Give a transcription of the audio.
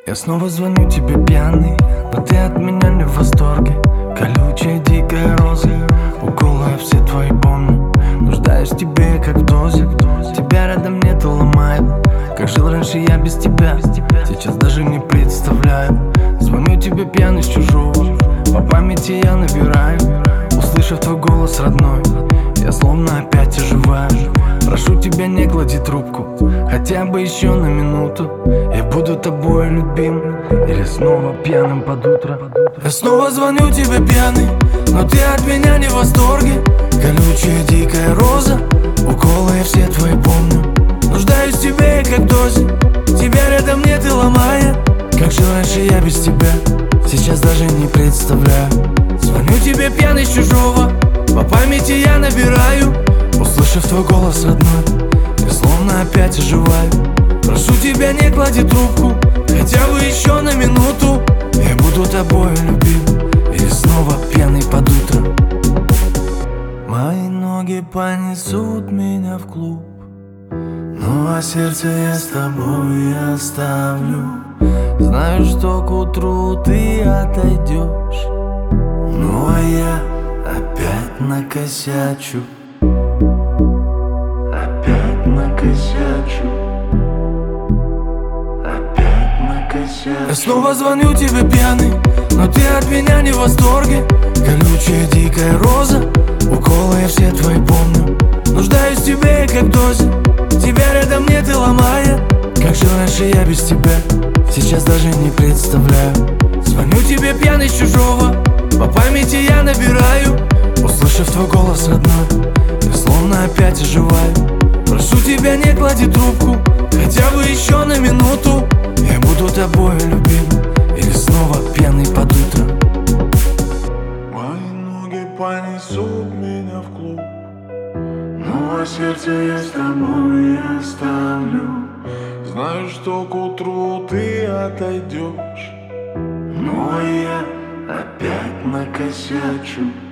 Я снова звоню тебе пьяный, но ты от меня не в восторге. Колючая дикая роза, уколы я все твои помню. Нуждаюсь в тебе, как в дозе. Тебя рядом нет и ломает. Как жил раньше я без тебя, сейчас даже не представляю. Звоню тебе пьяный с чужого, по памяти я набираю. Услышав твой голос родной, я словно опять оживаю. Прошу тебя, не клади трубку, хотя бы еще на минуту. Я буду тобой любим, или снова пьяным под утро. Я снова звоню тебе пьяный, но ты от меня не в восторге. Колючая дикая роза, уколы я все твои помню. Нуждаюсь в тебе, как в дозе. Тебя рядом нет и ломает. Как жил раньше я без тебя, сейчас даже не представляю. Звоню тебе пьяный с чужого, по памяти я набираю. Услышав твой голос родной, я словно опять оживаю. Прошу тебя, не клади трубку, хотя бы еще на минуту. Я буду тобой любим, или снова пьяный под утро. Мои ноги понесут меня в клуб, ну а сердце я с тобой оставлю. Знаю, что к утру ты отойдешь, ну а я опять накосячу. Опять накосячу. Опять накосячу. Я снова звоню тебе пьяный, но ты от меня не в восторге. Колючая дикая роза, уколы я все твои помню. Нуждаюсь в тебе, как в дозе. Тебя рядом нет и ломает. Как жил раньше я без тебя, сейчас даже не представляю. Звоню тебе пьяный с чужого, по памяти я набираю. Услышав твой голос родной, я словно опять оживаю. Прошу тебя, не клади трубку, хотя бы еще на минуту. Я буду тобой любим, или снова пьяный под утро. Мои ноги понесут меня в клуб, ну а сердце я с тобой оставлю. Знаю, что к утру ты отойдешь, ну а я опять накосячу.